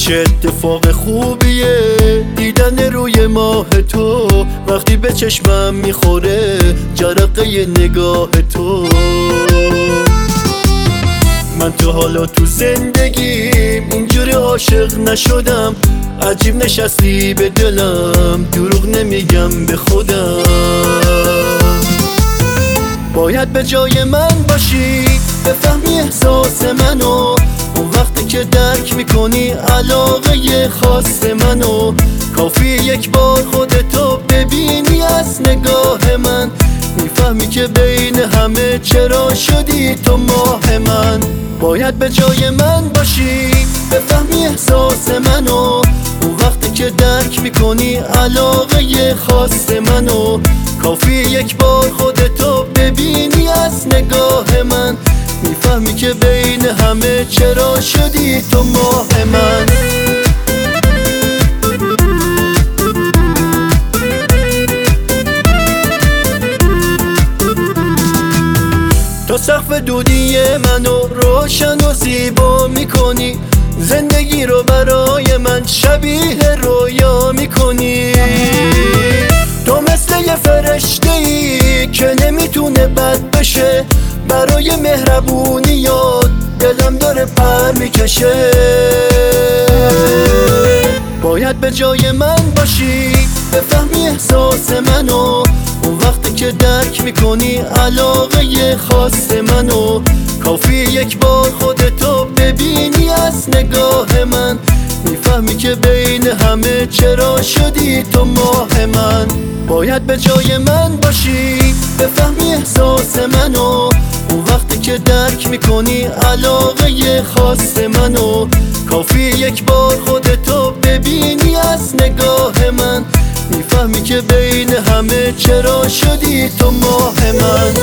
چه اتفاق خوبیه دیدن روی ماه تو، وقتی به چشمم میخوره جرقه نگاه تو. من تو حالا تو زندگیم اینجوری عاشق نشدم، عجیب نشستی به دلم، دروغ نمیگم به خودم. باید به جای من باشی بفهمی احساس منو، اون وقتی که درک میکنی علاقه خاص منو. کافی یک بار خودتو ببینی از نگاه من، میفهمی که بین همه چرا شدی تو ماه من. باید به جای من باشی بفهمی احساس منو، اون وقتی که درک میکنی علاقه خاص منو. کافی یک بار خودتو ببینی از نگاه من، میفهمی که بین همه چرا شدی تو ماه من. تو سقف دودی منو روشن و زیبا میکنی، زندگی رو برای من شبیه رویا میکنی. تو مثل یه فرشته ای که نمیتونه بد بشه، برای مهربونیات دلم داره پر میکشه. باید به جای من باشی بفهمی احساس منو، اون وقتی که درک میکنی علاقه خاص منو. کافی یک بار خودتو ببینی از نگاه من، میفهمی که بین همه چرا شدی تو ماه من. باید به جای من باشی بفهمی احساس منو، اون وقتی که درک میکنی علاقه خاص منو. کافی یک بار خودتو ببینی از نگاه من، میفهمی که بین همه چرا شدی تو ماه من.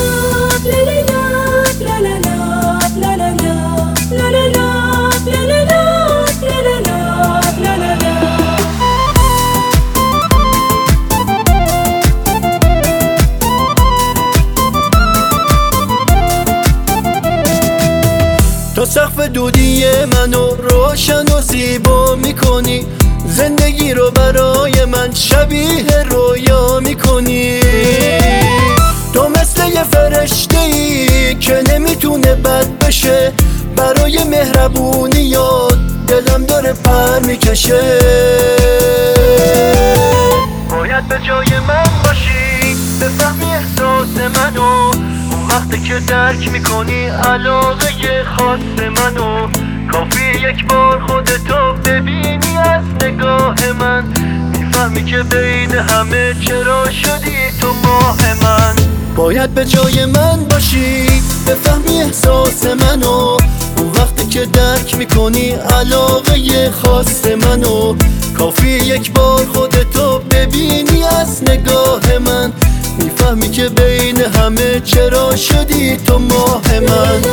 تو سقف دودی منو روشن و زیبا میکنی، زندگی رو برای من شبیه رویا میکنی. تو مثل یه فرشته ای که نمیتونه بد بشه، برای مهربونیات دلم داره پر میکشه. باید به جای من باشی بفهمی احساس منو، وقتی که درک میکنی علاقه خاص منو. کافی یک بار خودتو ببینی از نگاه من، میفهمی که بین همه چرا شدی تو ماه من. باید به جای من باشی بفهمی احساس منو، اون وقتی که درک میکنی علاقه خاص منو. کافی یک بار خودتو ببینی از نگاه من، میفهمی که بین همه چرا شدی تو ماه من.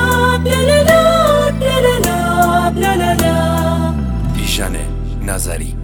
بیژن نظری.